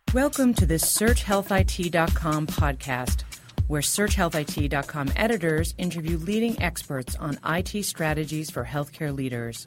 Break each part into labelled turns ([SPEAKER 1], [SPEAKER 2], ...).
[SPEAKER 1] Welcome to the SearchHealthIT.com podcast, where SearchHealthIT.com editors interview leading experts on IT strategies for healthcare leaders.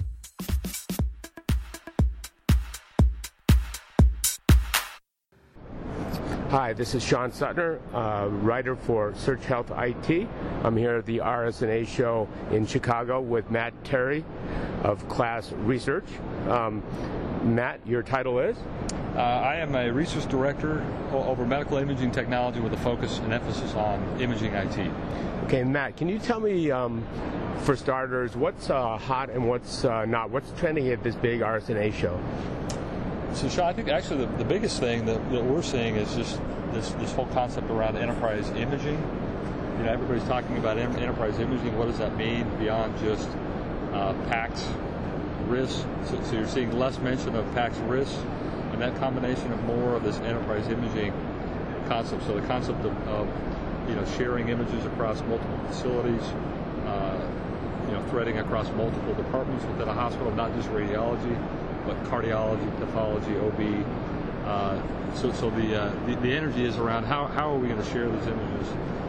[SPEAKER 2] Hi, this is Sean Sutner, writer for Search Health IT. I'm here at the RSNA show in Chicago with Matt Terry of Class Research. Matt, your title is?
[SPEAKER 3] I am a research director over medical imaging technology with a focus and emphasis on imaging IT.
[SPEAKER 2] Okay, Matt, can you tell me, for starters, what's hot and what's not? What's trending at this big RSNA show?
[SPEAKER 3] So, Sean, I think actually the biggest thing that we're seeing is just this whole concept around enterprise imaging. You know, everybody's talking about enterprise imaging. What does that mean beyond just PACS RIS? So you're seeing less mention of PACS RIS, and that combination of more of this enterprise imaging concept. So the concept of sharing images across multiple facilities, threading across multiple departments within a hospital, not just radiology, but cardiology, pathology, OB. So the energy is around how are we going to share these images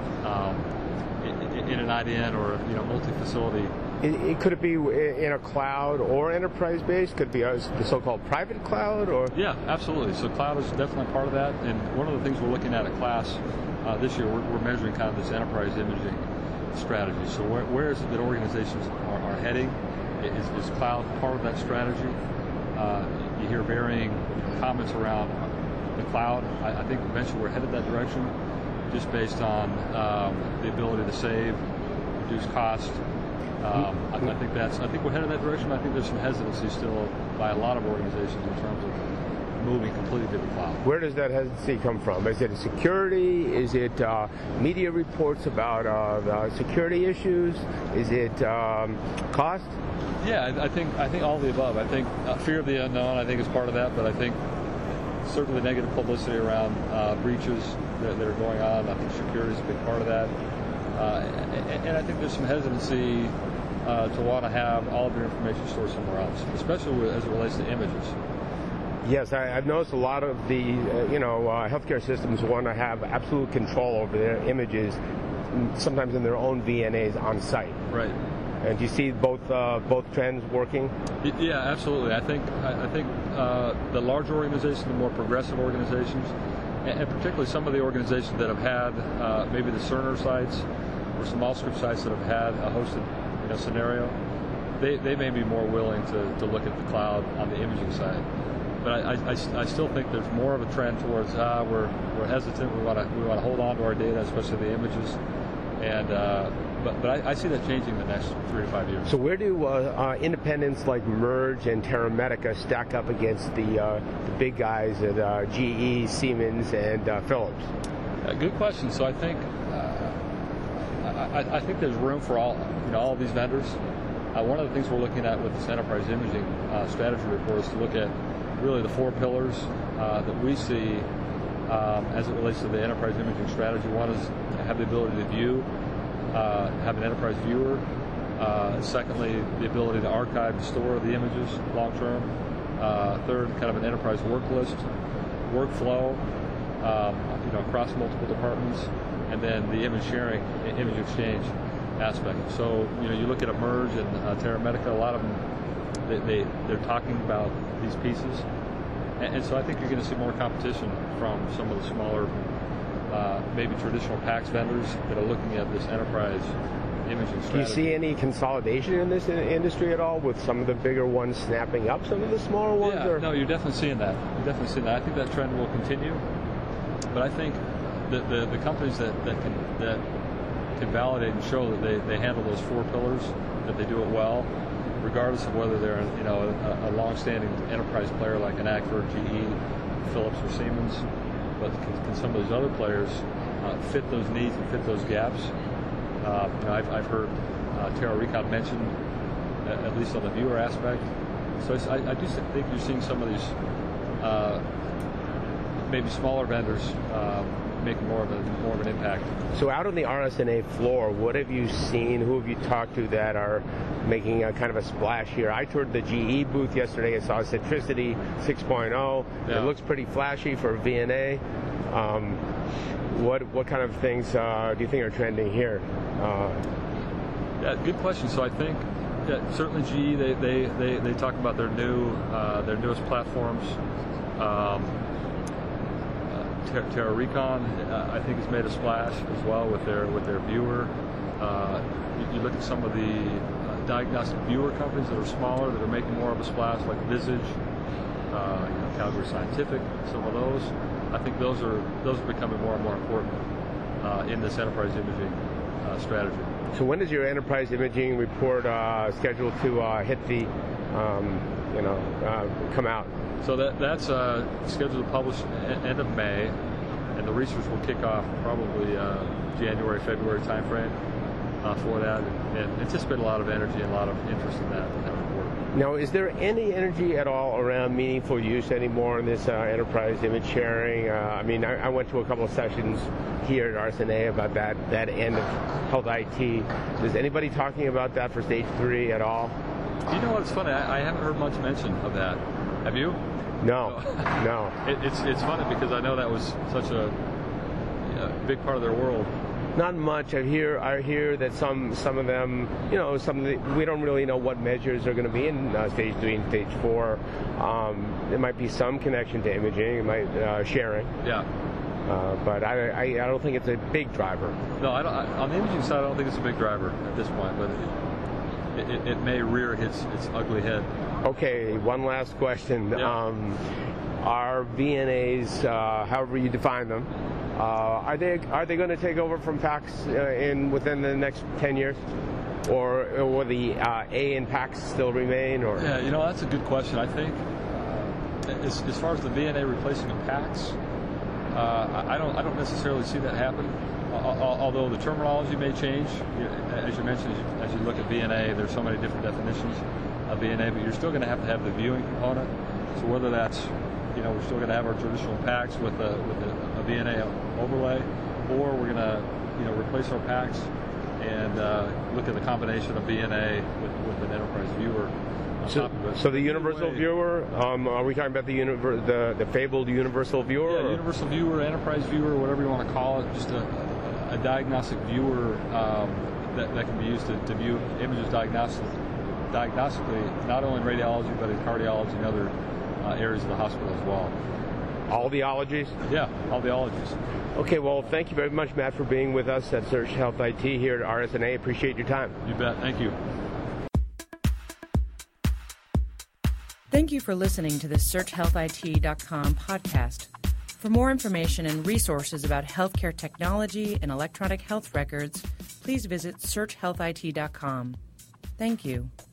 [SPEAKER 3] in an IDN or multi-facility.
[SPEAKER 2] Could it be in a cloud or enterprise-based? Could it be the so-called private cloud? Or
[SPEAKER 3] yeah, absolutely. So cloud is definitely part of that. And one of the things we're looking at Class this year, we're measuring kind of this enterprise imaging strategy. So where is it that organizations are heading? Is cloud part of that strategy? You hear varying comments around the cloud. I think eventually we're headed that direction, just based on the ability to save, reduce cost. I think we're headed that direction. I think there's some hesitancy still by a lot of organizations in terms of moving completely to the cloud.
[SPEAKER 2] Where does that hesitancy come from? Is it security? Is it media reports about security issues? Is it cost?
[SPEAKER 3] Yeah, I think all of the above. I think fear of the unknown, I think, is part of that, but I think certainly negative publicity around breaches that are going on. I think security is a big part of that. And I think there's some hesitancy to want to have all of your information stored somewhere else, especially as it relates to images.
[SPEAKER 2] Yes, I've noticed a lot of the healthcare systems want to have absolute control over their images, sometimes in their own VNAs on site.
[SPEAKER 3] Right.
[SPEAKER 2] And do you see both trends working?
[SPEAKER 3] Yeah, absolutely. I think the larger organizations, the more progressive organizations, and particularly some of the organizations that have had maybe the Cerner sites or some Allscripts sites that have had a hosted scenario, they may be more willing to look at the cloud on the imaging side. But I still think there's more of a trend towards we're hesitant. We want to hold on to our data, especially the images, and but I see that changing the next 3 to 5 years.
[SPEAKER 2] So where do independents like Merge and Terramedica stack up against the big guys at GE, Siemens, and Philips?
[SPEAKER 3] Good question. So I think I think there's room for all of these vendors. One of the things we're looking at with this enterprise imaging strategy report is to look at really the 4 pillars that we see as it relates to the enterprise imaging strategy. One is to have the ability to view, have an enterprise viewer. Secondly, the ability to archive and store the images long term. Third, kind of an enterprise work list, workflow, across multiple departments, and then the image sharing, image exchange aspect. So, you look at a Merge and Terramedica, a lot of them, they're talking about these pieces. And so I think you're going to see more competition from some of the smaller, maybe traditional PACS vendors that are looking at this enterprise imaging strategy.
[SPEAKER 2] Do you see any consolidation in this industry at all, with some of the bigger ones snapping up some of the smaller ones?
[SPEAKER 3] Yeah, no, you're definitely seeing that. I think that trend will continue. But I think the companies that can validate and show that they handle those 4 pillars, that they do it well, regardless of whether they're a long-standing enterprise player like an Agfa, GE, Philips, or Siemens, but can some of those other players fit those needs and fit those gaps? I've heard Terra Recon mentioned, at least on the viewer aspect. So I do think you're seeing some of these maybe smaller vendors making more of an impact.
[SPEAKER 2] So out on the RSNA floor, what have you seen? Who have you talked to that are making a kind of a splash here? I toured the GE booth yesterday. I saw Centricity 6.0.
[SPEAKER 3] Yeah.
[SPEAKER 2] It looks pretty flashy for VNA. What kind of things do you think are trending here?
[SPEAKER 3] Yeah, good question. So I think certainly GE they talk about their newest platforms. Terra Recon I think has made a splash as well with their viewer. You look at some of the diagnostic viewer companies that are smaller that are making more of a splash, like Visage, Calgary Scientific. Some of those, I think those are becoming more and more important in this enterprise imaging strategy.
[SPEAKER 2] So when is your enterprise imaging report scheduled to hit the, come out?
[SPEAKER 3] So that's scheduled to publish end of May, and the research will kick off probably January, February timeframe for that, and anticipate a lot of energy and a lot of interest in that report.
[SPEAKER 2] Now, is there any energy at all around meaningful use anymore in this enterprise image sharing? I went to a couple of sessions here at RSNA about that end of health IT. Is anybody talking about that for stage 3 at all?
[SPEAKER 3] You know what? It's funny. I haven't heard much mention of that. Have you?
[SPEAKER 2] No. No.
[SPEAKER 3] It's funny because I know that was such a big part of their world.
[SPEAKER 2] Not much. I hear that some of them, we don't really know what measures are going to be in stage 3 and stage 4. There might be some connection to imaging, it might sharing.
[SPEAKER 3] Yeah.
[SPEAKER 2] But I don't think it's a big driver.
[SPEAKER 3] No, on the imaging side, I don't think it's a big driver at this point, but it may rear its ugly head.
[SPEAKER 2] Okay, one last question.
[SPEAKER 3] Yeah.
[SPEAKER 2] Are VNAs, however you define them, are they going to take over from PACS within the next 10 years? Or will the A in PACS still remain? Or?
[SPEAKER 3] Yeah, that's a good question. I think as far as the VNA replacing the PACS, I don't necessarily see that happen. Although the terminology may change, as you mentioned, as you look at VNA, there's so many different definitions of VNA, but you're still going to have the viewing component. So whether that's, we're still going to have our traditional PACS with a VNA overlay, or we're going to, replace our PACS and look at the combination of VNA with an enterprise viewer.
[SPEAKER 2] So the universal viewer, are we talking about the fabled universal viewer?
[SPEAKER 3] Yeah, universal viewer, enterprise viewer, whatever you want to call it, just a diagnostic viewer that can be used to view images diagnostically, not only in radiology, but in cardiology and other areas of the hospital as well.
[SPEAKER 2] All the ologies?
[SPEAKER 3] Yeah, all the ologies.
[SPEAKER 2] Okay, well, thank you very much, Matt, for being with us at Search Health IT here at RSNA. Appreciate your time.
[SPEAKER 3] You bet. Thank you.
[SPEAKER 1] Thank you for listening to the SearchHealthIT.com podcast. For more information and resources about healthcare technology and electronic health records, please visit SearchHealthIT.com. Thank you.